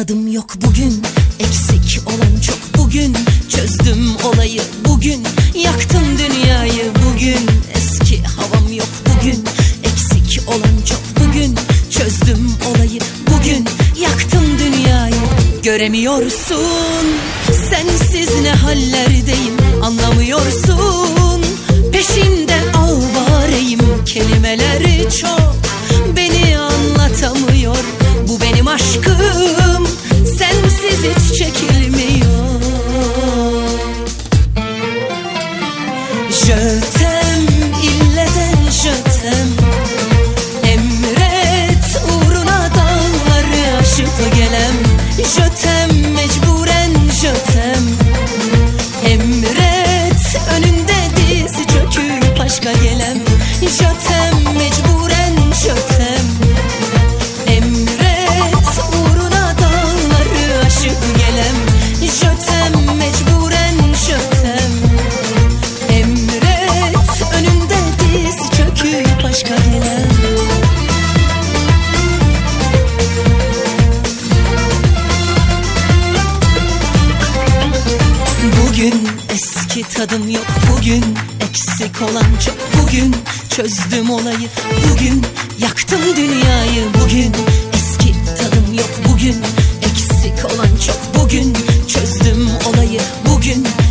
tadım yok bugün, eksik olan çok bugün. Çözdüm olayı bugün, yaktım dünyayı bugün. Eski havam yok bugün, eksik olan çok bugün. Çözdüm olayı bugün, yaktım dünyayı. Göremiyorsun, sensiz ne hallerdeyim, anlamıyorsun. Peşinde avareyim, kelimeleri çok, beni anlatamıyor. Bu benim aşkım, sensiz hiç çekilmiyor. Je t'aime, ille de je t'aime. Emret uğruna dağları aşıp gelem. Je t'aime, mecburen je t'aime. Emret önünde diz çöküp aşka gelem. Je t'aime, mecburen je t'aime. Emret uğruna dağları aşıp gelem. Je t'aime, mecburen je t'aime. Emret önünde diz çöküp aşka gelem. Bugün eski tadım yok bugün, eksik olan çok bugün. Çözdüm olayı bugün, yaktım dünyayı bugün. Eski tadım yok bugün, eksik olan çok bugün. Çözdüm olayı bugün,